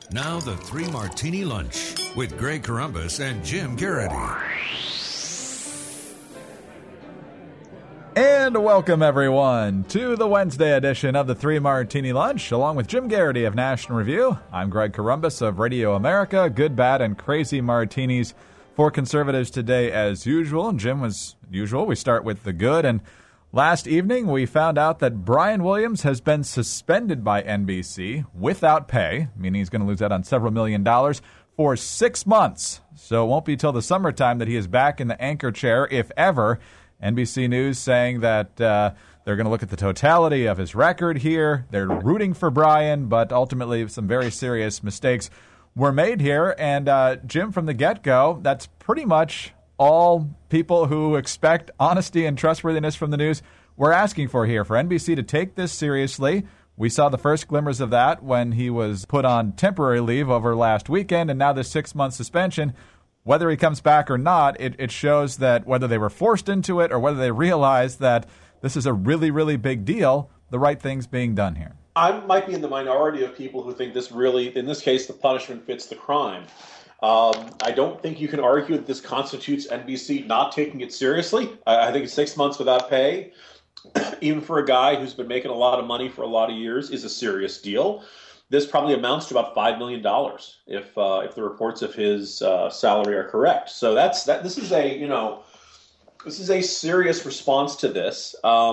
Now the Three Martini Lunch with Greg Corombos and Jim Garrity. And welcome, everyone, to the Wednesday edition of the Three Martini Lunch. Along with Jim Garrity of National Review, I'm Greg Corombos of Radio America. Good, bad, and crazy martinis for conservatives today as usual. And Jim, as usual, we start with the good. And last evening, we found out that Brian Williams has been suspended by NBC without pay, meaning he's going to lose out on several $1 million for 6 months. So it won't be till the summertime that he is back in the anchor chair, if ever. NBC News saying that they're going to look at the totality of his record here. They're rooting for Brian, but ultimately some very serious mistakes were made here. And Jim, from the get-go, that's pretty much all people who expect honesty and trustworthiness from the news were asking for here, for NBC to take this seriously. We saw the first glimmers of that when he was put on temporary leave over last weekend, and now this 6-month suspension. Whether he comes back or not, it shows that whether they were forced into it or whether they realized that this is a really, really big deal, the right thing's being done here. I might be in the minority of people who think this really, in this case, the punishment fits the crime. I don't think you can argue that this constitutes NBC not taking it seriously. I think 6 months without pay, even for a guy who's been making a lot of money for a lot of years, is a serious deal. This probably amounts to about $5 million if the reports of his salary are correct. So this is a serious response to this.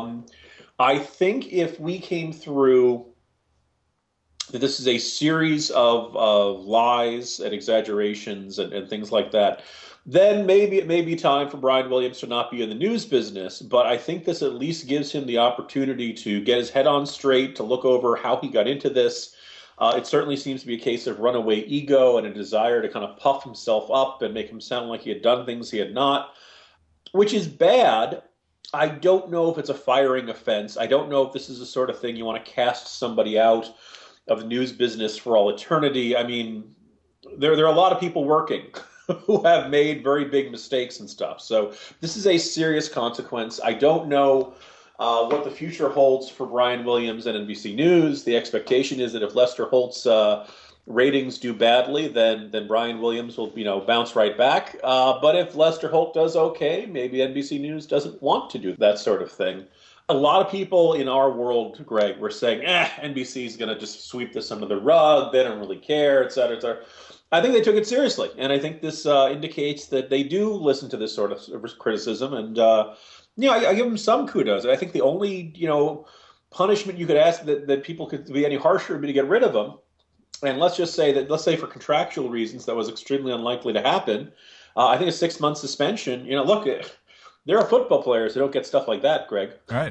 I think if we came through that this is a series of lies and exaggerations and things like that, then maybe it may be time for Brian Williams to not be in the news business. But I think this at least gives him the opportunity to get his head on straight, to look over how he got into this. It certainly seems to be a case of runaway ego and a desire to kind of puff himself up and make him sound like he had done things he had not, which is bad. I don't know if it's a firing offense. I don't know if this is the sort of thing you want to cast somebody out of the news business for all eternity. I mean, there are a lot of people working who have made very big mistakes and stuff. So this is a serious consequence. I don't know what the future holds for Brian Williams and NBC News. The expectation is that if Lester Holt's ratings do badly, then Brian Williams will bounce right back. But if Lester Holt does okay, maybe NBC News doesn't want to do that sort of thing. A lot of people in our world, Greg, were saying, NBC is going to just sweep this under the rug. They don't really care, et cetera, et cetera. I think they took it seriously, and I think this indicates that they do listen to this sort of criticism, and I give them some kudos. I think the only, punishment you could ask that people could be any harsher would be to get rid of them. And let's say for contractual reasons, that was extremely unlikely to happen. I think a 6-month suspension, look, there are football players who don't get stuff like that, Greg. Right.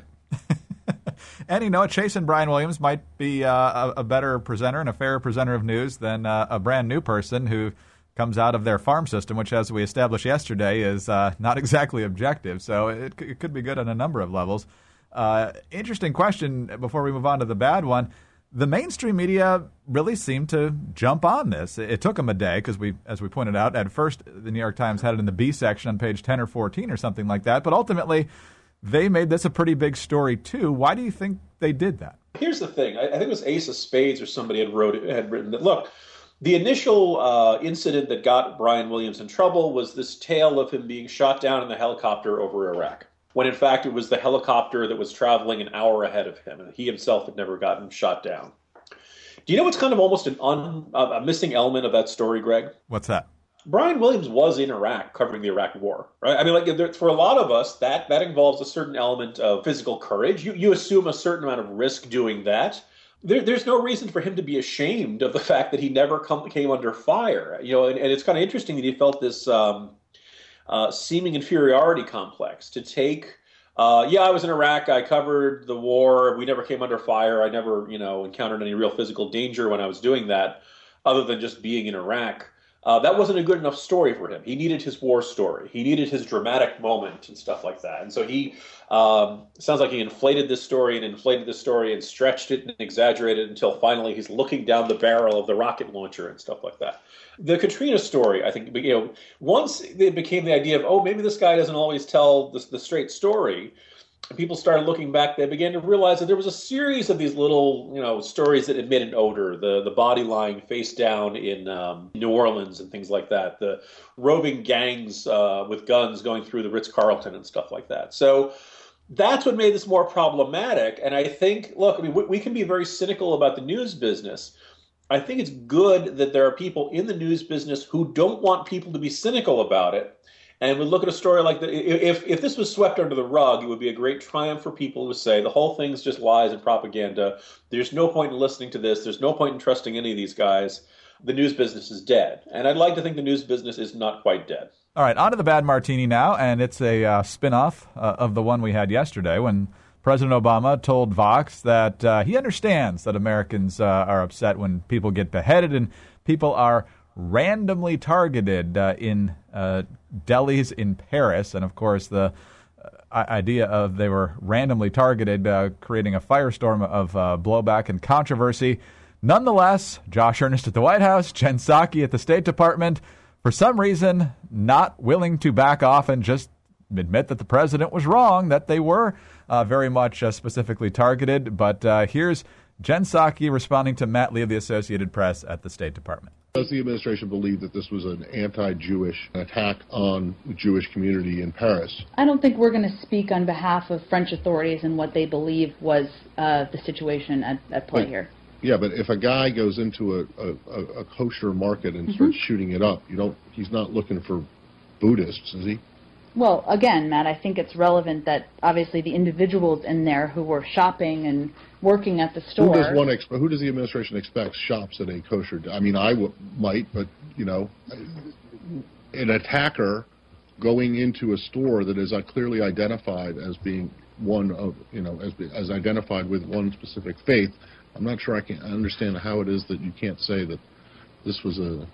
And, chasing Brian Williams might be a better presenter and a fairer presenter of news than a brand new person who comes out of their farm system, which, as we established yesterday, is not exactly objective. So it could be good on a number of levels. Interesting question before we move on to the bad one. The mainstream media really seemed to jump on this. It took them a day because as we pointed out, at first the New York Times had it in the B section on page 10 or 14 or something like that. But ultimately, they made this a pretty big story too. Why do you think they did that? Here's the thing. I think it was Ace of Spades or somebody had written that, look, the initial incident that got Brian Williams in trouble was this tale of him being shot down in the helicopter over Iraq, when in fact it was the helicopter that was traveling an hour ahead of him, and he himself had never gotten shot down. Do you know what's kind of almost a missing element of that story, Greg? What's that? Brian Williams was in Iraq covering the Iraq War, right? I mean, for a lot of us, that involves a certain element of physical courage. You assume a certain amount of risk doing that. There's no reason for him to be ashamed of the fact that he never came under fire. And it's kind of interesting that he felt this seeming inferiority complex to take. I was in Iraq. I covered the war. We never came under fire. I never, encountered any real physical danger when I was doing that, other than just being in Iraq. That wasn't a good enough story for him. He needed his war story. He needed his dramatic moment and stuff like that. And so he sounds like he inflated this story and stretched it and exaggerated it until finally he's looking down the barrel of the rocket launcher and stuff like that. The Katrina story, I think, once it became the idea of, maybe this guy doesn't always tell the straight story, people started looking back, they began to realize that there was a series of these little, stories that emit an odor. The body lying face down in New Orleans and things like that. The roving gangs with guns going through the Ritz-Carlton and stuff like that. So that's what made this more problematic. And I think, look, I mean, we can be very cynical about the news business. I think it's good that there are people in the news business who don't want people to be cynical about it. And we look at a story like that. If this was swept under the rug, it would be a great triumph for people who say the whole thing's just lies and propaganda. There's no point in listening to this. There's no point in trusting any of these guys. The news business is dead. And I'd like to think the news business is not quite dead. All right, on to the Bad Martini now, and it's a spin-off of the one we had yesterday when President Obama told Vox that he understands that Americans are upset when people get beheaded and people are randomly targeted in delis in Paris. And, of course, the idea of they were randomly targeted, creating a firestorm of blowback and controversy. Nonetheless, Josh Earnest at the White House, Jen Psaki at the State Department, for some reason, not willing to back off and just admit that the president was wrong, that they were very much specifically targeted. But here's Jen Psaki responding to Matt Lee of the Associated Press at the State Department. Does the administration believe that this was an anti-Jewish attack on the Jewish community in Paris? I don't think we're going to speak on behalf of French authorities and what they believe was the situation at play here. Yeah, but if a guy goes into a kosher market and starts shooting it up, he's not looking for Buddhists, is he? Well, again, Matt, I think it's relevant that obviously the individuals in there who were shopping and working at the store. Who does the administration expect shops at a kosher? I mean, might, but an attacker going into a store that is clearly identified as being one of, as identified with one specific faith. I'm not sure I can understand how it is that you can't say that this was a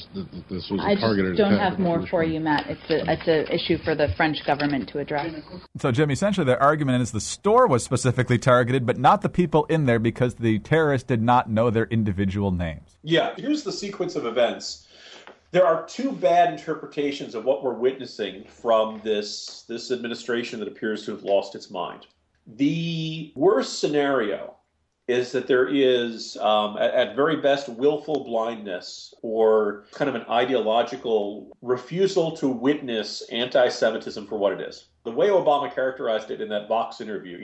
targeted attack. I don't have more for you, Matt. It's an issue for the French government to address. So, Jim, essentially their argument is the store was specifically targeted, but not the people in there because the terrorists did not know their individual names. Yeah, here's the sequence of events. There are two bad interpretations of what we're witnessing from this administration that appears to have lost its mind. The worst scenario is that there is, at very best, willful blindness or kind of an ideological refusal to witness anti-Semitism for what it is. The way Obama characterized it in that Vox interview,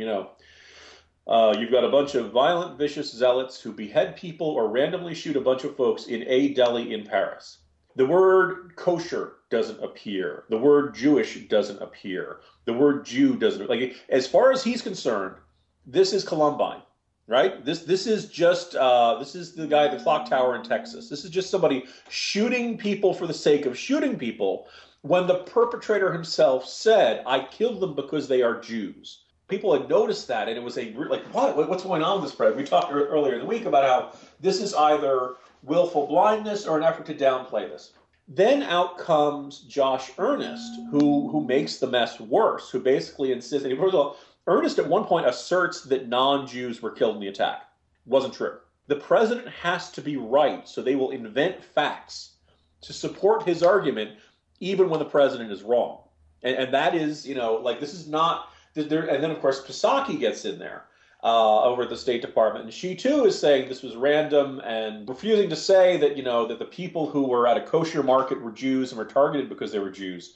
you've got a bunch of violent, vicious zealots who behead people or randomly shoot a bunch of folks in a deli in Paris. The word kosher doesn't appear. The word Jewish doesn't appear. The word Jew doesn't. As far as he's concerned, this is Columbine. Right? This is just this is the guy at the clock tower in Texas. This is just somebody shooting people for the sake of shooting people when the perpetrator himself said, I killed them because they are Jews. People had noticed that, and it was what's going on with this president? We talked earlier in the week about how this is either willful blindness or an effort to downplay this. Then out comes Josh Earnest, who makes the mess worse, who basically insists, and first of all, Earnest at one point asserts that non-Jews were killed in the attack. Wasn't true. The president has to be right, so they will invent facts to support his argument even when the president is wrong. And that is, this is not, and then of course Psaki gets in there over at the State Department, and she too is saying this was random and refusing to say that, that the people who were at a kosher market were Jews and were targeted because they were Jews.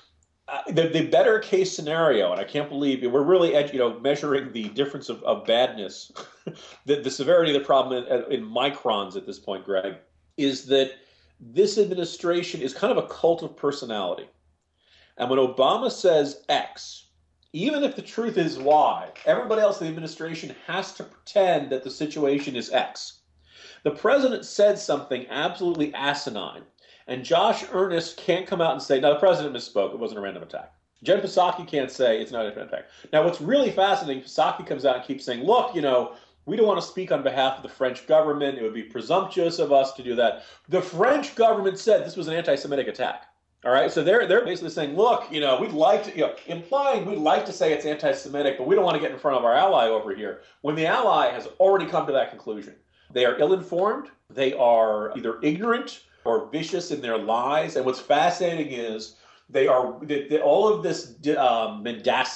The better case scenario, and I can't believe we're really measuring the difference of badness, the severity of the problem in microns at this point, Greg, is that this administration is kind of a cult of personality. And when Obama says X, even if the truth is Y, everybody else in the administration has to pretend that the situation is X. The president said something absolutely asinine. And Josh Earnest can't come out and say, no, the president misspoke. It wasn't a random attack. Jen Psaki can't say it's not a random attack. Now, what's really fascinating, Psaki comes out and keeps saying, look, we don't want to speak on behalf of the French government. It would be presumptuous of us to do that. The French government said this was an anti-Semitic attack. All right, so they're basically saying, look, we'd like to, implying we'd like to say it's anti-Semitic, but we don't want to get in front of our ally over here, when the ally has already come to that conclusion. They are ill-informed. They are either ignorant or vicious in their lies. And what's fascinating is they are all of this mendacity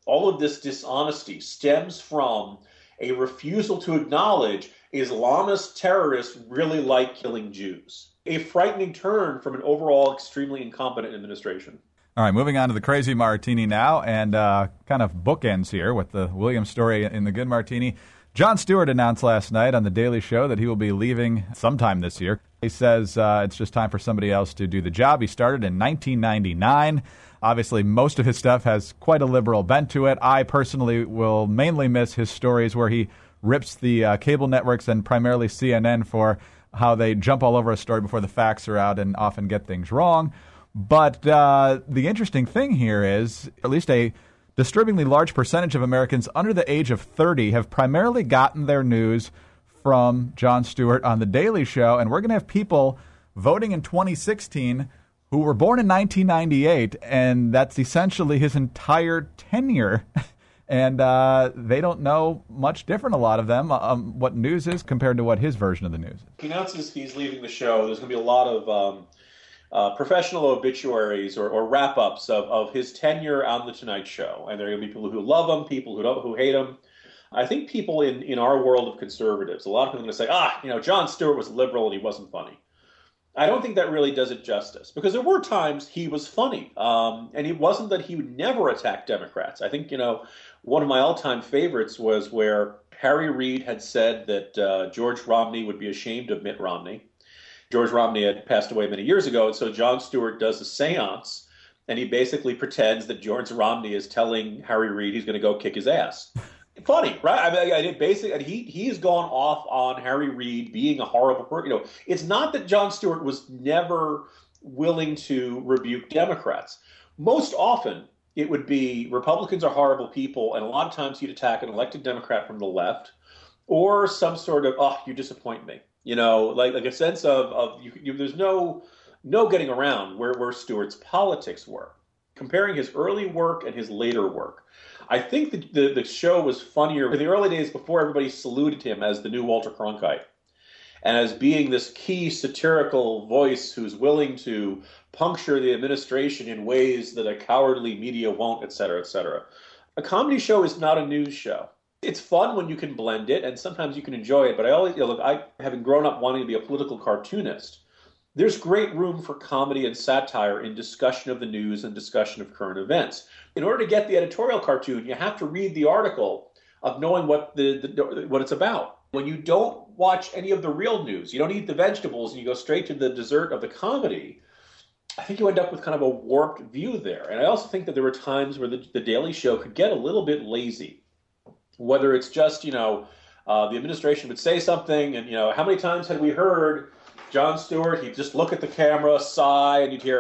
all of this dishonesty stems from a refusal to acknowledge Islamist terrorists really like killing Jews. A frightening turn from an overall extremely incompetent administration. All right, moving on to the Crazy Martini now, and kind of bookends here with the Williams story in the Good Martini. Jon Stewart announced last night on The Daily Show that he will be leaving sometime this year. He says it's just time for somebody else to do the job. He started in 1999. Obviously, most of his stuff has quite a liberal bent to it. I personally will mainly miss his stories where he rips the cable networks and primarily CNN for how they jump all over a story before the facts are out and often get things wrong. But the interesting thing here is at least a disturbingly large percentage of Americans under the age of 30 have primarily gotten their news from Jon Stewart on The Daily Show. And we're going to have people voting in 2016 who were born in 1998, and that's essentially his entire tenure. And they don't know much different, a lot of them, what news is compared to what his version of the news is. He announces he's leaving the show. There's going to be a lot of professional obituaries or wrap-ups of his tenure on The Tonight Show. And there are going to be people who love him, people who hate him. I think people in our world of conservatives, a lot of people are going to say, Jon Stewart was liberal and he wasn't funny. I don't think that really does it justice, because there were times he was funny. And it wasn't that he would never attack Democrats. I think, one of my all-time favorites was where Harry Reid had said that George Romney would be ashamed of Mitt Romney. George Romney had passed away many years ago, and so Jon Stewart does a seance, and he basically pretends that George Romney is telling Harry Reid he's going to go kick his ass. Funny, right? I mean, basically, he's gone off on Harry Reid being a horrible person. It's not that Jon Stewart was never willing to rebuke Democrats. Most often, it would be Republicans are horrible people, and a lot of times he'd attack an elected Democrat from the left, or some sort of, you disappoint me. Like a sense of there's no getting around where Stewart's politics were. Comparing his early work and his later work, I think the show was funnier in the early days before everybody saluted him as the new Walter Cronkite and as being this key satirical voice who's willing to puncture the administration in ways that a cowardly media won't, et cetera, et cetera. A comedy show is not a news show. It's fun when you can blend it, and sometimes you can enjoy it. But I always, having grown up wanting to be a political cartoonist, there's great room for comedy and satire in discussion of the news and discussion of current events. In order to get the editorial cartoon, you have to read the article of knowing what it's about. When you don't watch any of the real news, you don't eat the vegetables, and you go straight to the dessert of the comedy, I think you end up with kind of a warped view there. And I also think that there were times where the Daily Show could get a little bit lazy. Whether it's just, the administration would say something, and, how many times had we heard Jon Stewart, he'd just look at the camera, sigh, and he'd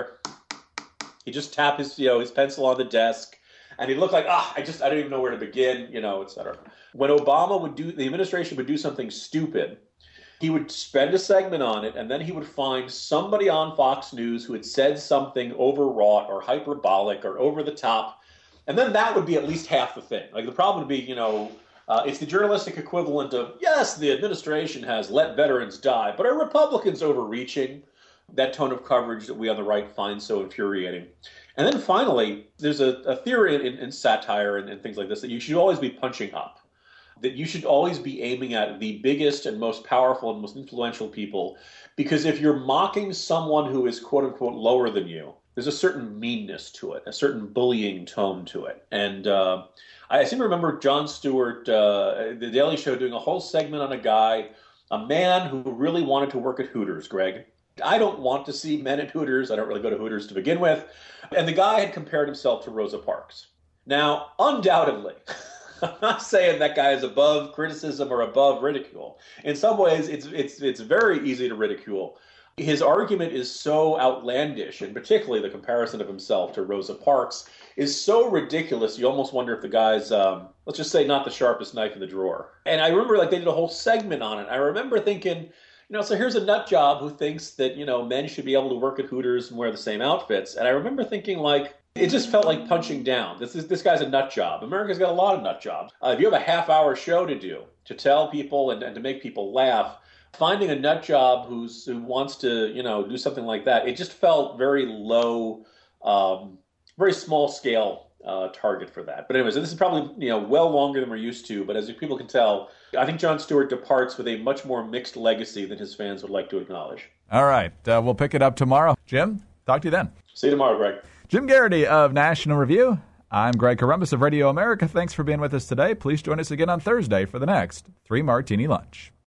just tap his pencil on the desk, and he'd look like, I don't even know where to begin, et cetera. When the administration would do something stupid, he would spend a segment on it, and then he would find somebody on Fox News who had said something overwrought or hyperbolic or over the top, and then that would be at least half the thing. Like, the problem would be, it's the journalistic equivalent of, yes, the administration has let veterans die, but are Republicans overreaching? That tone of coverage that we on the right find so infuriating. And then finally, there's a theory in satire and things like this that you should always be punching up, that you should always be aiming at the biggest and most powerful and most influential people, because if you're mocking someone who is quote-unquote lower than you, there's a certain meanness to it, a certain bullying tone to it. And I seem to remember Jon Stewart, The Daily Show, doing a whole segment on a man who really wanted to work at Hooters, Greg. I don't want to see men at Hooters. I don't really go to Hooters to begin with. And the guy had compared himself to Rosa Parks. Now, undoubtedly, I'm not saying that guy is above criticism or above ridicule. In some ways, it's very easy to ridicule. His argument is so outlandish, and particularly the comparison of himself to Rosa Parks is so ridiculous, you almost wonder if the guy's, let's just say, not the sharpest knife in the drawer. And I remember they did a whole segment on it. I remember thinking, so here's a nut job who thinks that, men should be able to work at Hooters and wear the same outfits. And I remember thinking, it just felt like punching down. This guy's a nut job. America's got a lot of nut jobs. If you have a half-hour show to do, to tell people and to make people laugh, finding a nut job who wants to, do something like that, it just felt very low, very small scale target for that. But anyways, this is probably well longer than we're used to. But as people can tell, I think Jon Stewart departs with a much more mixed legacy than his fans would like to acknowledge. All right, we'll pick it up tomorrow. Jim, talk to you then. See you tomorrow, Greg. Jim Garrity of National Review. I'm Greg Corombos of Radio America. Thanks for being with us today. Please join us again on Thursday for the next 3 Martini Lunch.